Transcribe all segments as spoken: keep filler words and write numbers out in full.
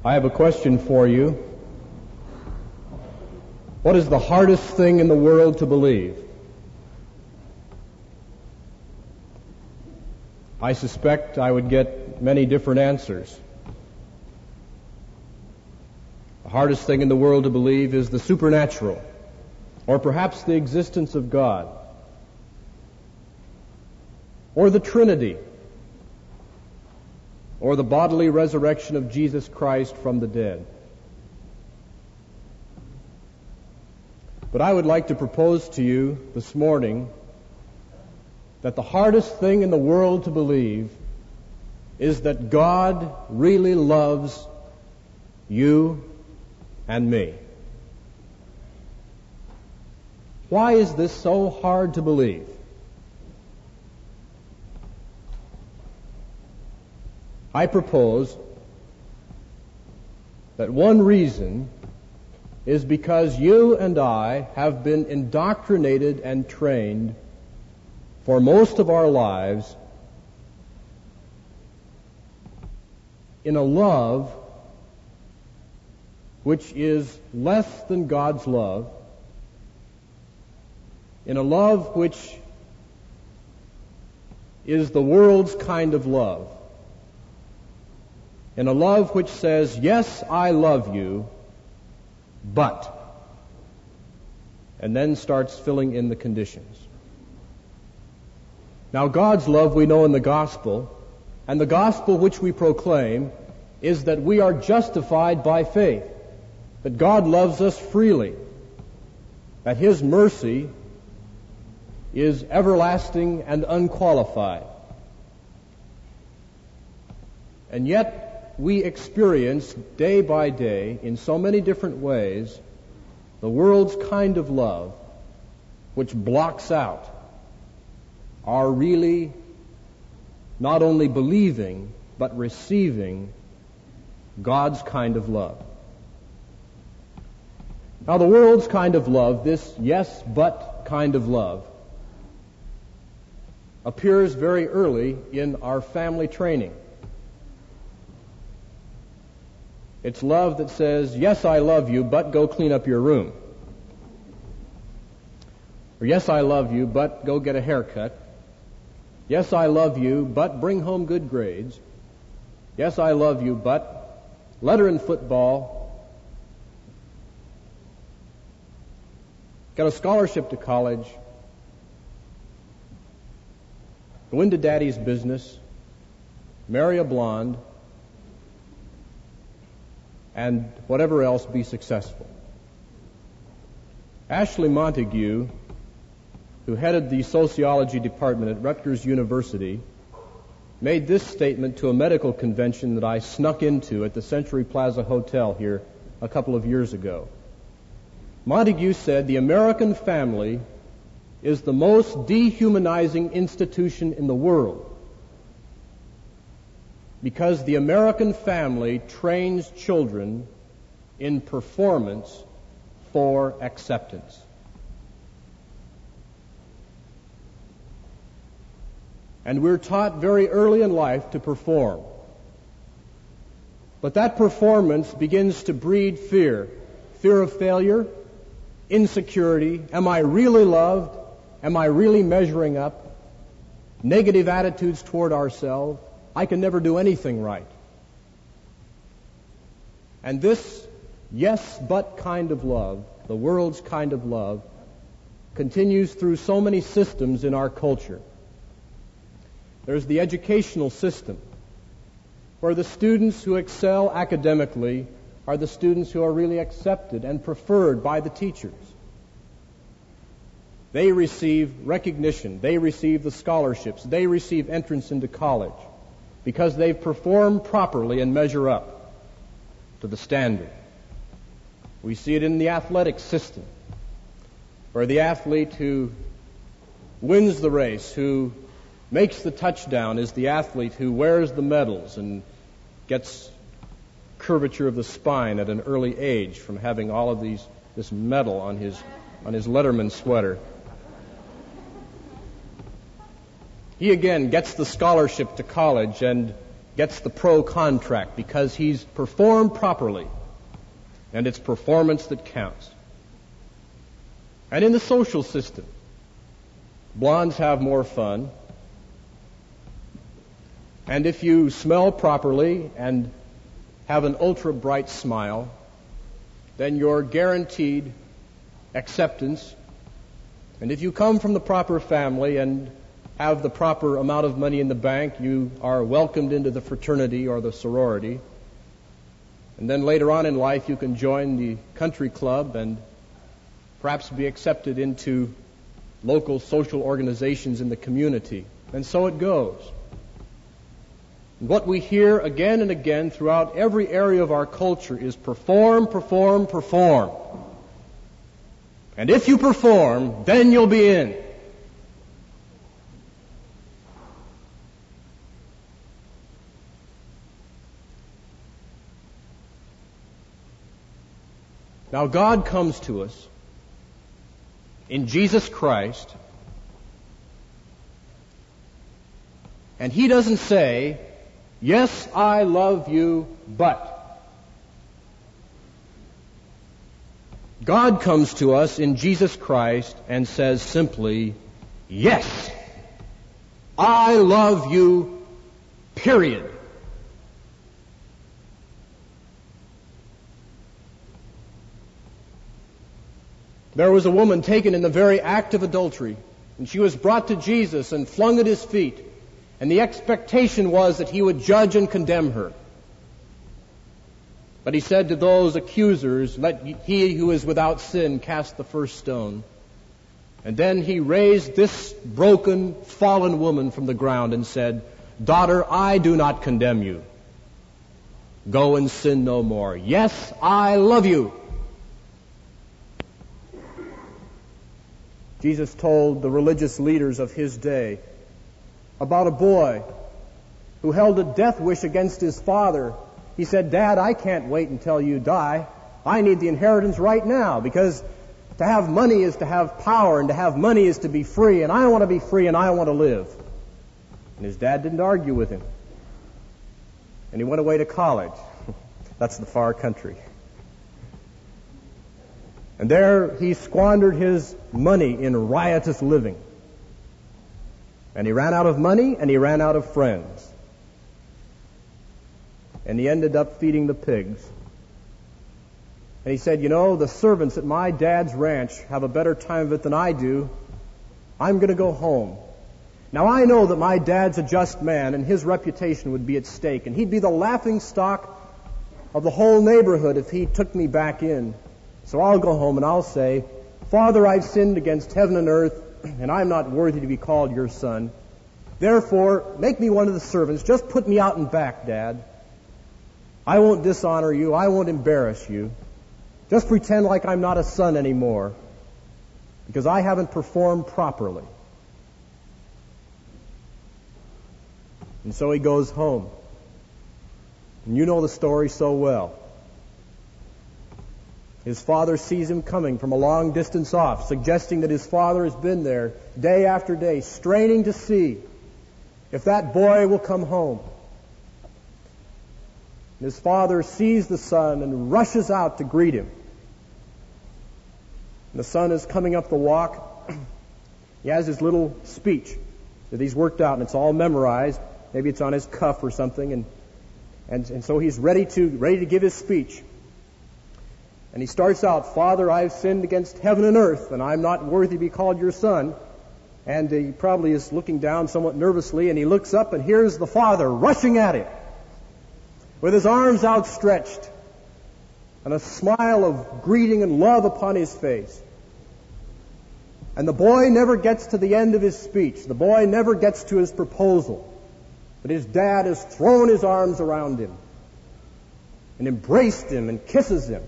I have a question for you. What is the hardest thing in the world to believe? I suspect I would get many different answers. The hardest thing in the world to believe is the supernatural, or perhaps the existence of God, or the Trinity, or the bodily resurrection of Jesus Christ from the dead. But I would like to propose to you this morning that the hardest thing in the world to believe is that God really loves you and me. Why is this so hard to believe? I propose that one reason is because you and I have been indoctrinated and trained for most of our lives in a love which is less than God's love, in a love which is the world's kind of love, in a love which says, yes, I love you, but, and then starts filling in the conditions. Now, God's love we know in the gospel, and the gospel which we proclaim is that we are justified by faith, that God loves us freely, that His mercy is everlasting and unqualified. And yet, we experience day by day, in so many different ways, the world's kind of love which blocks out our really not only believing, but receiving God's kind of love. Now, the world's kind of love, this yes, but kind of love, appears very early in our family training. It's love that says, yes, I love you, but go clean up your room. Or, yes, I love you, but go get a haircut. Yes, I love you, but bring home good grades. Yes, I love you, but let her in football. Get a scholarship to college. Go into daddy's business. Marry a blonde. And whatever else, be successful. Ashley Montague, who headed the sociology department at Rutgers University, made this statement to a medical convention that I snuck into at the Century Plaza Hotel here a couple of years ago. Montague said, the American family is the most dehumanizing institution in the world, because the American family trains children in performance for acceptance. And we're taught very early in life to perform. But that performance begins to breed fear. Fear of failure, insecurity. Am I really loved? Am I really measuring up? Negative attitudes toward ourselves. I can never do anything right. And this yes, but kind of love, the world's kind of love, continues through so many systems in our culture. There's the educational system, where the students who excel academically are the students who are really accepted and preferred by the teachers. They receive recognition. They receive the scholarships. They receive entrance into college because they've performed properly and measure up to the standard. We see it in the athletic system, where the athlete who wins the race, who makes the touchdown, is the athlete who wears the medals and gets curvature of the spine at an early age from having all of these this medal on his on his Letterman sweater. He again gets the scholarship to college, and gets the pro contract because he's performed properly, and it's performance that counts. And in the social system, blondes have more fun, and if you smell properly and have an ultra-bright smile, then you're guaranteed acceptance. And if you come from the proper family and have the proper amount of money in the bank, you are welcomed into the fraternity or the sorority. And then later on in life, you can join the country club and perhaps be accepted into local social organizations in the community. And so it goes. What we hear again and again throughout every area of our culture is perform, perform, perform. And if you perform, then you'll be in. Now God comes to us in Jesus Christ, and He doesn't say, "Yes, I love you, but." God comes to us in Jesus Christ and says simply, "Yes, I love you, period." There was a woman taken in the very act of adultery, and she was brought to Jesus and flung at His feet, and the expectation was that He would judge and condemn her. But He said to those accusers, "Let he who is without sin cast the first stone." And then He raised this broken, fallen woman from the ground and said, "Daughter, I do not condemn you. Go and sin no more. Yes, I love you." Jesus told the religious leaders of His day about a boy who held a death wish against his father. He said, "Dad, I can't wait until you die. I need the inheritance right now, because to have money is to have power, and to have money is to be free, and I want to be free, and I want to live." And his dad didn't argue with him. And he went away to college. That's the far country. And there he squandered his money in riotous living. And he ran out of money, and he ran out of friends. And he ended up feeding the pigs. And he said, "You know, the servants at my dad's ranch have a better time of it than I do. I'm going to go home. Now I know that my dad's a just man, and his reputation would be at stake, and he'd be the laughing stock of the whole neighborhood if he took me back in. So I'll go home and I'll say, 'Father, I've sinned against heaven and earth, and I'm not worthy to be called your son. Therefore, make me one of the servants. Just put me out and back, Dad. I won't dishonor you. I won't embarrass you. Just pretend like I'm not a son anymore, because I haven't performed properly.'" And so he goes home. And you know the story so well. His father sees him coming from a long distance off, suggesting that his father has been there day after day, straining to see if that boy will come home. And his father sees the son and rushes out to greet him. And the son is coming up the walk. He has his little speech that he's worked out, and it's all memorized. Maybe it's on his cuff or something, and and, and so he's ready to ready to give his speech. And he starts out, "Father, I've sinned against heaven and earth, and I'm not worthy to be called your son." And he probably is looking down somewhat nervously, and he looks up, and here's the father rushing at him with his arms outstretched and a smile of greeting and love upon his face. And the boy never gets to the end of his speech. The boy never gets to his proposal. But his dad has thrown his arms around him and embraced him and kisses him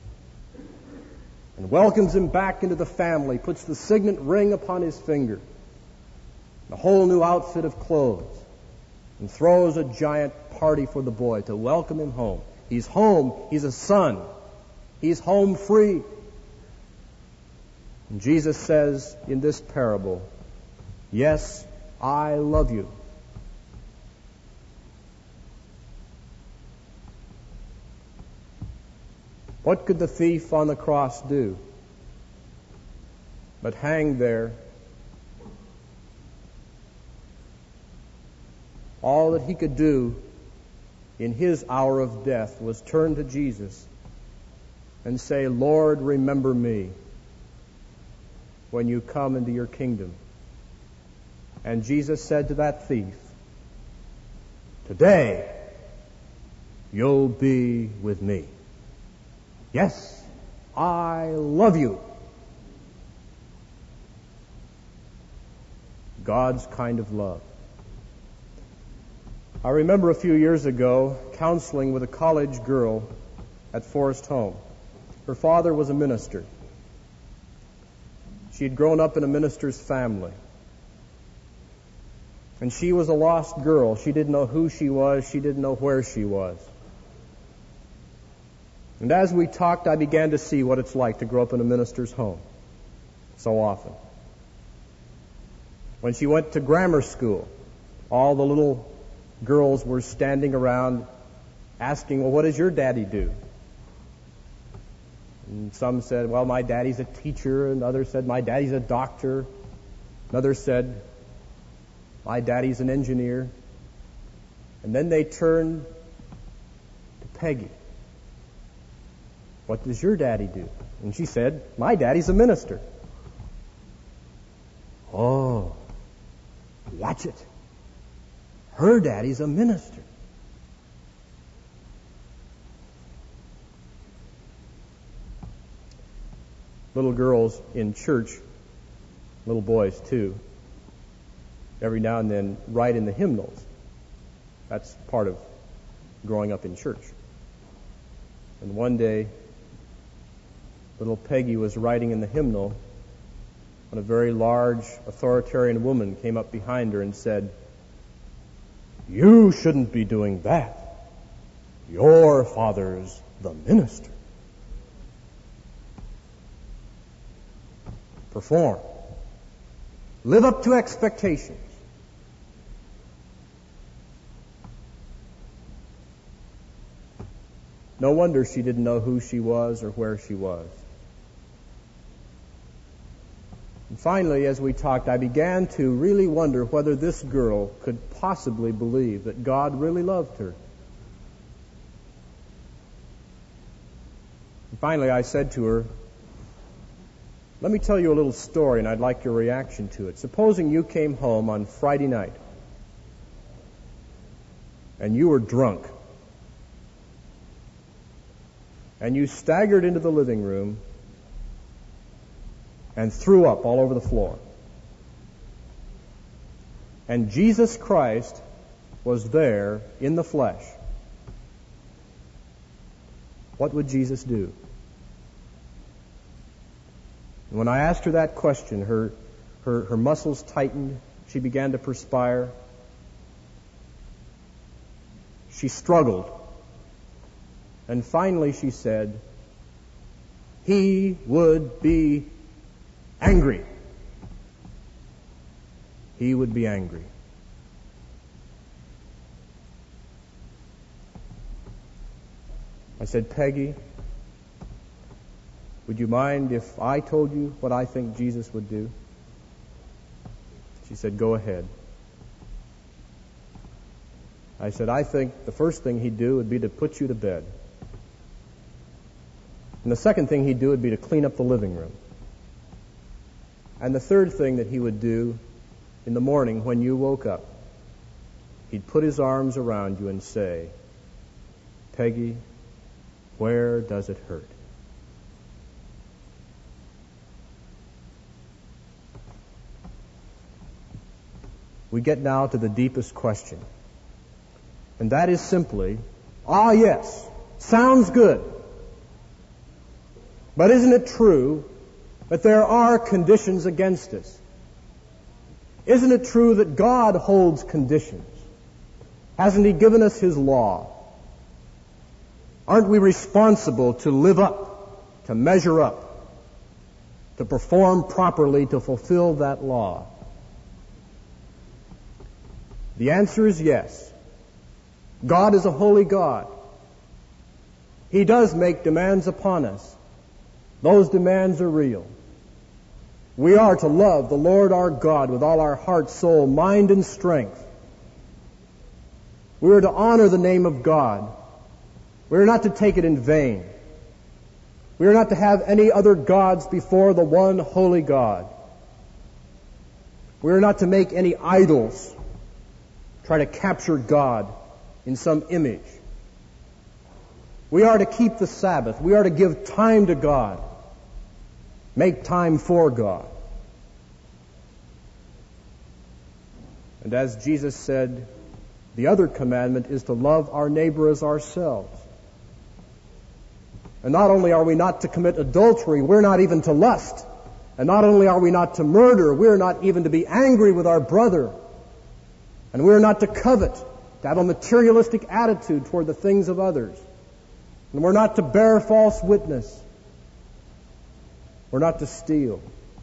and welcomes him back into the family, puts the signet ring upon his finger, a whole new outfit of clothes, and throws a giant party for the boy to welcome him home. He's home. He's a son. He's home free. And Jesus says in this parable, "Yes, I love you." What could the thief on the cross do but hang there? All that he could do in his hour of death was turn to Jesus and say, Lord, remember me when you come into your kingdom. And Jesus said to that thief, today you'll be with me. Yes, I love you. God's kind of love. I remember a few years ago counseling with a college girl at Forest Home. Her father was a minister. She had grown up in a minister's family. And she was a lost girl. She didn't know who she was. She didn't know where she was. And as we talked, I began to see what it's like to grow up in a minister's home so often. When she went to grammar school, all the little girls were standing around asking, well, what does your daddy do? And some said, well, my daddy's a teacher. And others said, my daddy's a doctor. And others said, my daddy's an engineer. And then they turned to Peggy. What does your daddy do? And she said, my daddy's a minister. Oh, watch it. Her daddy's a minister. Little girls in church, little boys too, every now and then write in the hymnals. That's part of growing up in church. And one day, little Peggy was writing in the hymnal when a very large authoritarian woman came up behind her and said, you shouldn't be doing that. Your father's the minister. Perform. Live up to expectations. No wonder she didn't know who she was or where she was. And finally, as we talked, I began to really wonder whether this girl could possibly believe that God really loved her. And finally, I said to her, let me tell you a little story, and I'd like your reaction to it. Supposing you came home on Friday night, and you were drunk, and you staggered into the living room and threw up all over the floor. And Jesus Christ was there in the flesh. What would Jesus do? And when I asked her that question, her, her, her muscles tightened. She began to perspire. She struggled. And finally she said, he would be angry. He would be angry. I said, Peggy, would you mind if I told you what I think Jesus would do? She said, go ahead. I said, I think the first thing he'd do would be to put you to bed. And the second thing he'd do would be to clean up the living room. And the third thing that he would do in the morning when you woke up, he'd put his arms around you and say, Peggy, where does it hurt? We get now to the deepest question. And that is simply, ah yes, sounds good. But isn't it true that there are conditions against us? Isn't it true that God holds conditions? Hasn't He given us His law? Aren't we responsible to live up, to measure up, to perform properly, to fulfill that law? The answer is yes. God is a holy God. He does make demands upon us. Those demands are real. We are to love the Lord our God with all our heart, soul, mind, and strength. We are to honor the name of God. We are not to take it in vain. We are not to have any other gods before the one holy God. We are not to make any idols, try to capture God in some image. We are to keep the Sabbath. We are to give time to God. Make time for God. And as Jesus said, the other commandment is to love our neighbor as ourselves. And not only are we not to commit adultery, we're not even to lust. And not only are we not to murder, we're not even to be angry with our brother. And we're not to covet, to have a materialistic attitude toward the things of others. And we're not to bear false witness. We're not to steal.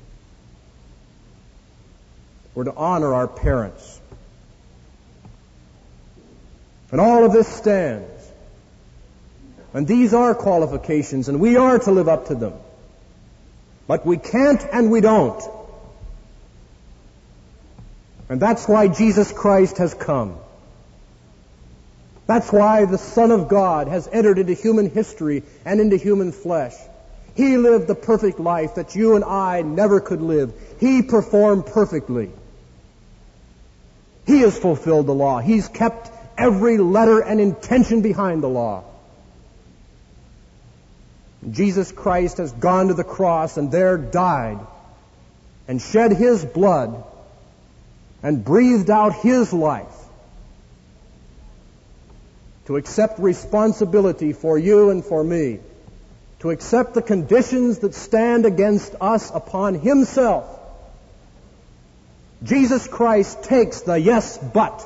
We're to honor our parents. And all of this stands. And these are qualifications, and we are to live up to them. But we can't and we don't. And that's why Jesus Christ has come. That's why the Son of God has entered into human history and into human flesh. He lived the perfect life that you and I never could live. He performed perfectly. He has fulfilled the law. He's kept every letter and intention behind the law. Jesus Christ has gone to the cross and there died and shed His blood and breathed out His life to accept responsibility for you and for me, to accept the conditions that stand against us upon Himself. Jesus Christ takes the yes, but,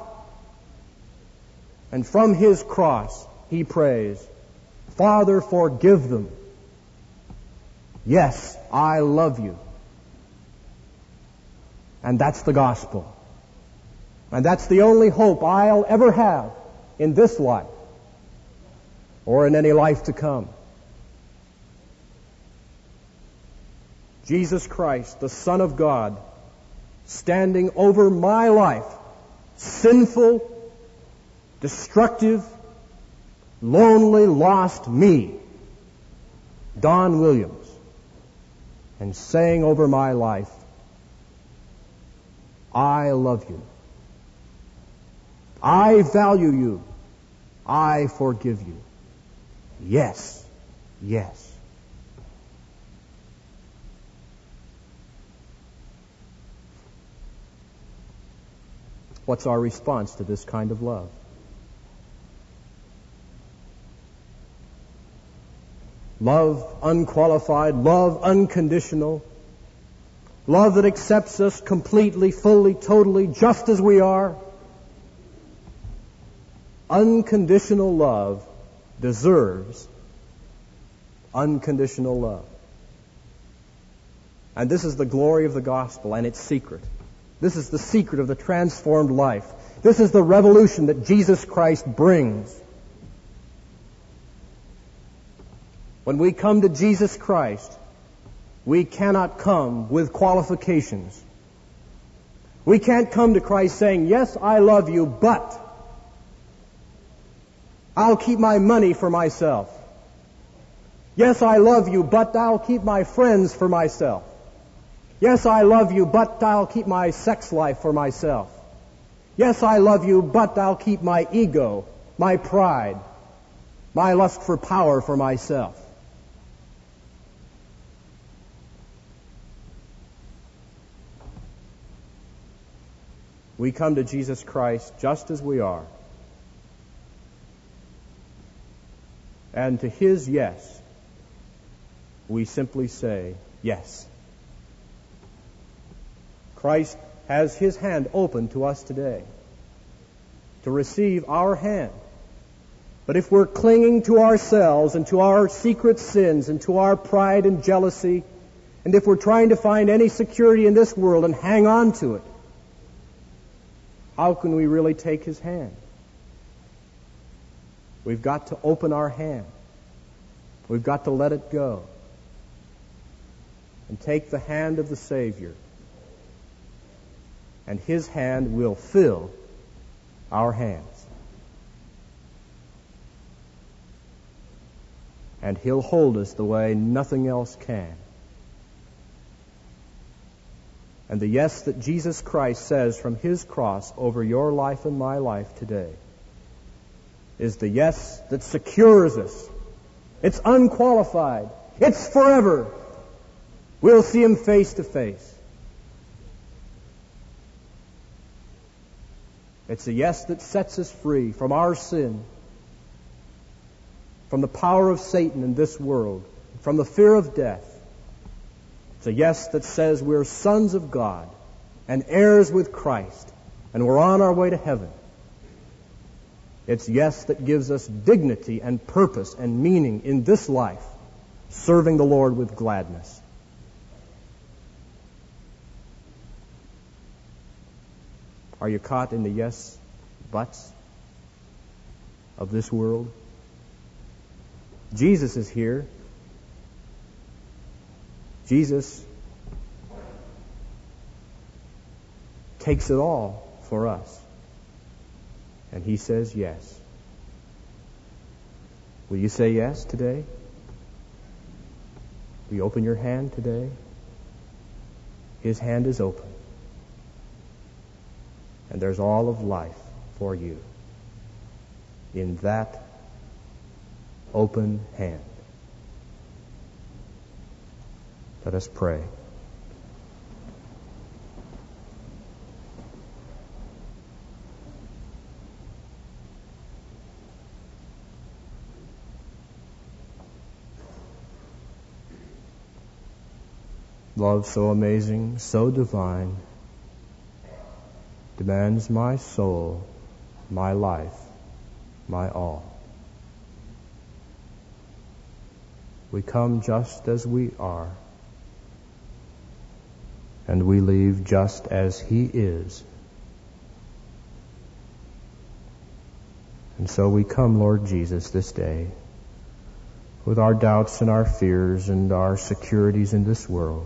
and from His cross He prays, Father, forgive them. Yes, I love you. And that's the gospel. And that's the only hope I'll ever have in this life or in any life to come. Jesus Christ, the Son of God, standing over my life, sinful, destructive, lonely, lost me, Don Williams, and saying over my life, I love you. I value you. I forgive you. Yes, yes. What's our response to this kind of love? Love unqualified, love unconditional, love that accepts us completely, fully, totally, just as we are. Unconditional love deserves unconditional love. And this is the glory of the gospel and its secret. This is the secret of the transformed life. This is the revolution that Jesus Christ brings. When we come to Jesus Christ, we cannot come with qualifications. We can't come to Christ saying, yes, I love you, but I'll keep my money for myself. Yes, I love you, but I'll keep my friends for myself. Yes, I love you, but I'll keep my sex life for myself. Yes, I love you, but I'll keep my ego, my pride, my lust for power for myself. We come to Jesus Christ just as we are. And to His yes, we simply say yes. Christ has His hand open to us today to receive our hand. But if we're clinging to ourselves and to our secret sins and to our pride and jealousy, and if we're trying to find any security in this world and hang on to it, how can we really take His hand? We've got to open our hand We've got to let it go and take the hand of the Savior, and His hand will fill our hands. And He'll hold us the way nothing else can. And the yes that Jesus Christ says from His cross over your life and my life today is the yes that secures us. It's unqualified. It's forever. We'll see Him face to face. It's a yes that sets us free from our sin, from the power of Satan in this world, from the fear of death. It's a yes that says we're sons of God and heirs with Christ, and we're on our way to heaven. It's yes that gives us dignity and purpose and meaning in this life, serving the Lord with gladness. Are you caught in the yes buts of this world? Jesus is here. Jesus takes it all for us. And He says yes. Will you say yes today? Will you open your hand today? His hand is open. And there's all of life for you in that open hand. Let us pray. Love so amazing, so divine, demands my soul, my life, my all. We come just as we are, and we leave just as He is. And so we come, Lord Jesus, this day with our doubts and our fears and our securities in this world,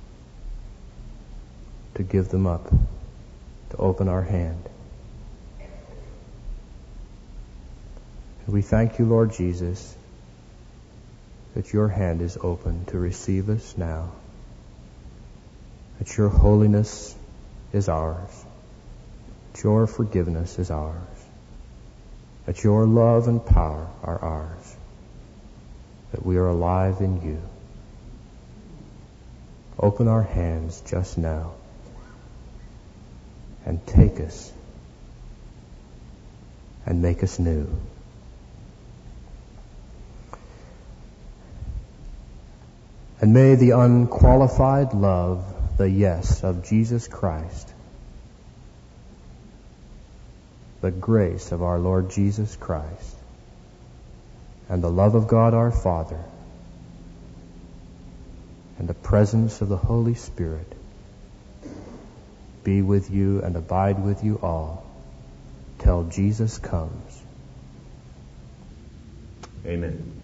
to give them up, to open our hand. And we thank you, Lord Jesus, that your hand is open to receive us now, that your holiness is ours, that your forgiveness is ours, that your love and power are ours, that we are alive in you. Open our hands just now and take us and make us new. And may the unqualified love, the yes of Jesus Christ, the grace of our Lord Jesus Christ, and the love of God our Father, and the presence of the Holy Spirit be with you and abide with you all till Jesus comes. Amen.